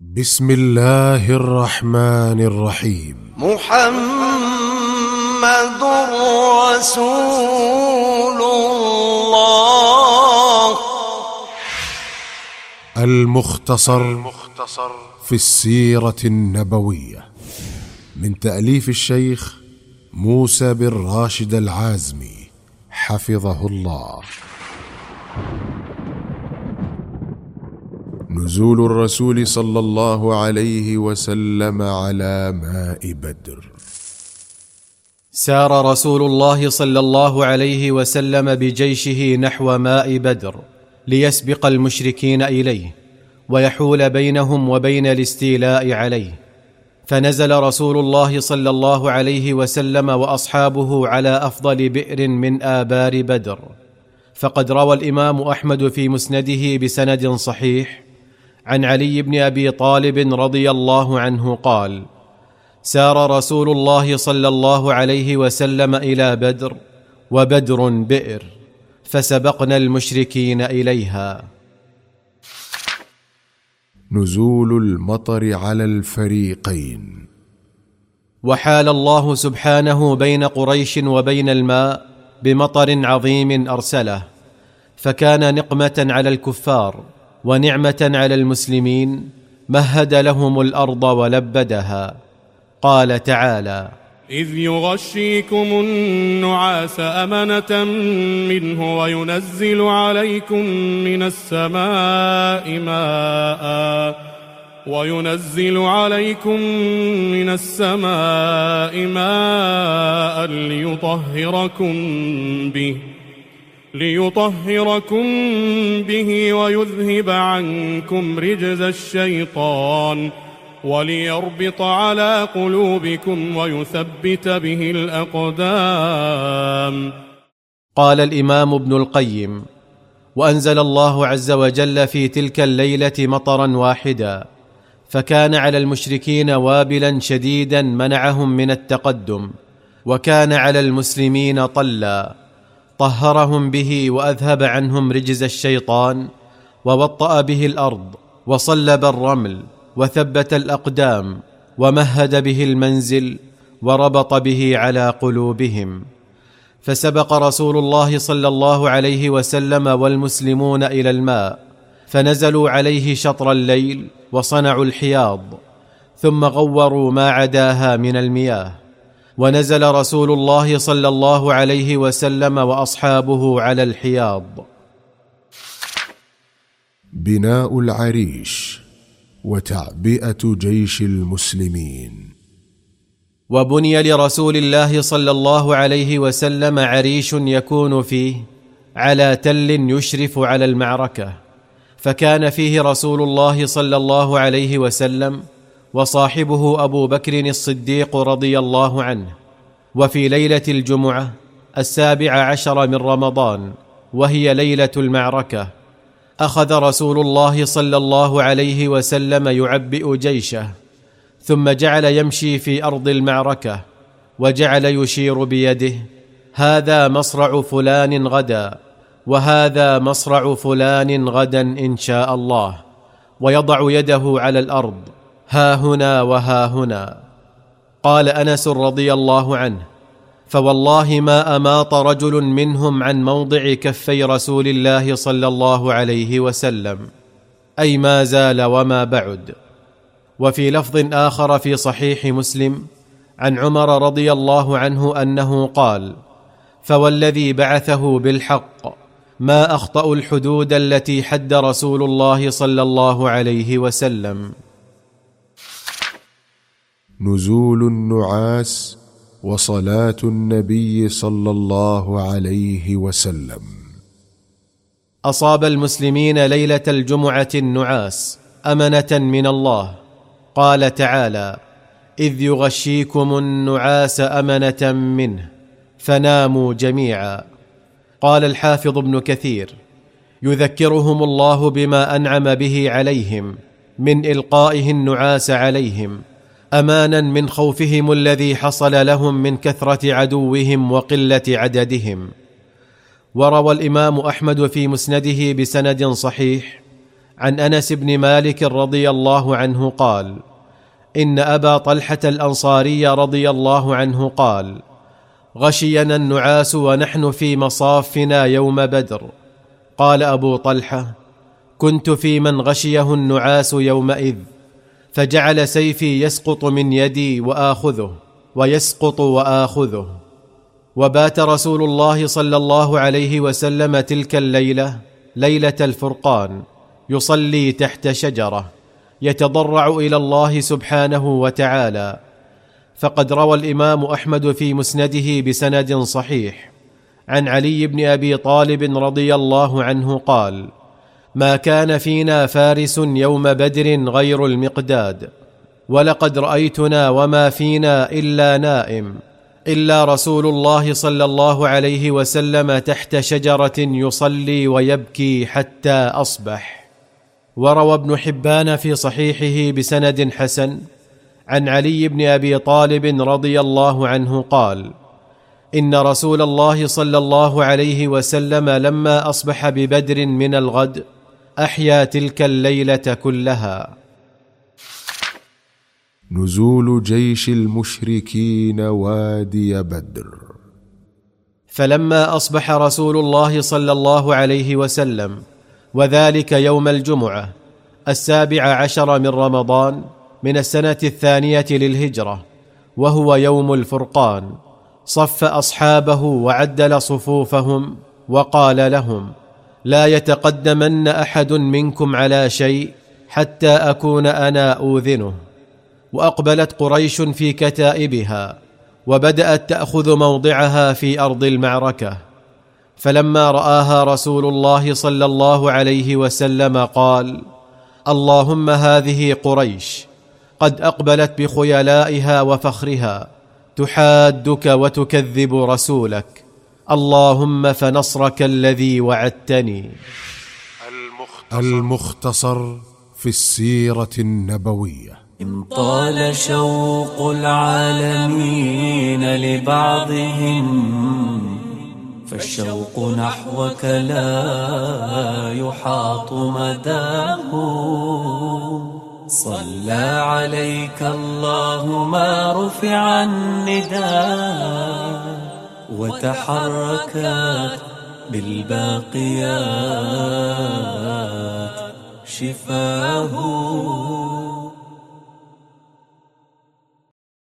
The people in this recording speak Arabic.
بسم الله الرحمن الرحيم. محمد رسول الله. المختصر في السيرة النبوية من تأليف الشيخ موسى بن راشد العازمي حفظه الله. نزول الرسول صلى الله عليه وسلم على ماء بدر. سار رسول الله صلى الله عليه وسلم بجيشه نحو ماء بدر ليسبق المشركين إليه ويحول بينهم وبين الاستيلاء عليه، فنزل رسول الله صلى الله عليه وسلم وأصحابه على أفضل بئر من آبار بدر. فقد روى الإمام أحمد في مسنده بسند صحيح عن علي بن أبي طالب رضي الله عنه قال: سار رسول الله صلى الله عليه وسلم إلى بدر وبدر بئر، فسبقنا المشركين إليها. نزول المطر على الفريقين. وحال الله سبحانه بين قريش وبين الماء بمطر عظيم أرسله، فكان نقمة على الكفار ونعمة على المسلمين، مهد لهم الأرض ولبدها. قال تعالى: إذ يغشيكم النعاس أمنة منه وينزل عليكم من السماء ماء ليطهركم به ويذهب عنكم رجز الشيطان وليربط على قلوبكم ويثبت به الأقدام. قال الإمام ابن القيم: وأنزل الله عز وجل في تلك الليلة مطرا واحدا، فكان على المشركين وابلا شديدا منعهم من التقدم، وكان على المسلمين طلا طهرهم به وأذهب عنهم رجز الشيطان، ووطأ به الأرض وصلب الرمل وثبت الأقدام ومهد به المنزل وربط به على قلوبهم. فسبق رسول الله صلى الله عليه وسلم والمسلمون إلى الماء، فنزلوا عليه شطر الليل وصنعوا الحياض، ثم غوروا ما عداها من المياه، ونزل رسول الله صلى الله عليه وسلم وأصحابه على الحياض. بناء العريش وتعبئة جيش المسلمين. وبني لرسول الله صلى الله عليه وسلم عريش يكون فيه على تل يشرف على المعركة، فكان فيه رسول الله صلى الله عليه وسلم وصاحبه أبو بكر الصديق رضي الله عنه. وفي ليلة الجمعة 17 من رمضان، وهي ليلة المعركة، أخذ رسول الله صلى الله عليه وسلم يعبئ جيشه، ثم جعل يمشي في أرض المعركة، وجعل يشير بيده: هذا مصرع فلان غدا، وهذا مصرع فلان غدا إن شاء الله، ويضع يده على الأرض: ها هنا وها هنا. قال أنس رضي الله عنه: فوالله ما أماط رجل منهم عن موضع كفي رسول الله صلى الله عليه وسلم، أي ما زال وما بعد. وفي لفظ آخر في صحيح مسلم عن عمر رضي الله عنه أنه قال: فوالذي بعثه بالحق ما أخطأ الحدود التي حد رسول الله صلى الله عليه وسلم. نزول النعاس وصلاة النبي صلى الله عليه وسلم. أصاب المسلمين ليلة الجمعة النعاس أمنة من الله. قال تعالى: إذ يغشيكم النعاس أمنة منه فناموا جميعا. قال الحافظ ابن كثير: يذكرهم الله بما أنعم به عليهم من إلقائه النعاس عليهم، أمانا من خوفهم الذي حصل لهم من كثرة عدوهم وقلة عددهم. وروى الإمام أحمد في مسنده بسند صحيح عن أنس بن مالك رضي الله عنه قال: إن أبا طلحة الأنصاري رضي الله عنه قال: غشينا النعاس ونحن في مصافنا يوم بدر. قال أبو طلحة: كنت في من غشيه النعاس يومئذ، فجعل سيفي يسقط من يدي وآخذه ويسقط وآخذه. وبات رسول الله صلى الله عليه وسلم تلك الليلة، ليلة الفرقان، يصلي تحت شجرة يتضرع إلى الله سبحانه وتعالى. فقد روى الإمام أحمد في مسنده بسند صحيح عن علي بن أبي طالب رضي الله عنه قال: ما كان فينا فارس يوم بدر غير المقداد، ولقد رأيتنا وما فينا إلا نائم، إلا رسول الله صلى الله عليه وسلم تحت شجرة يصلي ويبكي حتى أصبح. وروى ابن حبان في صحيحه بسند حسن عن علي بن أبي طالب رضي الله عنه قال: إن رسول الله صلى الله عليه وسلم لما أصبح ببدر من الغد أحيا تلك الليلة كلها. نزول جيش المشركين وادي بدر. فلما أصبح رسول الله صلى الله عليه وسلم، وذلك يوم الجمعة 17 من رمضان من السنة 2 للهجرة، وهو يوم الفرقان، صف أصحابه وعدل صفوفهم وقال لهم: لا يتقدمن أحد منكم على شيء حتى أكون أنا أوذنه. وأقبلت قريش في كتائبها، وبدأت تأخذ موضعها في أرض المعركة. فلما رآها رسول الله صلى الله عليه وسلم قال: اللهم هذه قريش قد أقبلت بخيلائها وفخرها تحادك وتكذب رسولك، اللهم فنصرك الذي وعدتني. المختصر في السيرة النبوية. إن طال شوق العالمين لبعضهم، فالشوق نحوك لا يحاط مداه. صلى عليك الله ما رفع النداء، وتحركت بالباقيات شفاه.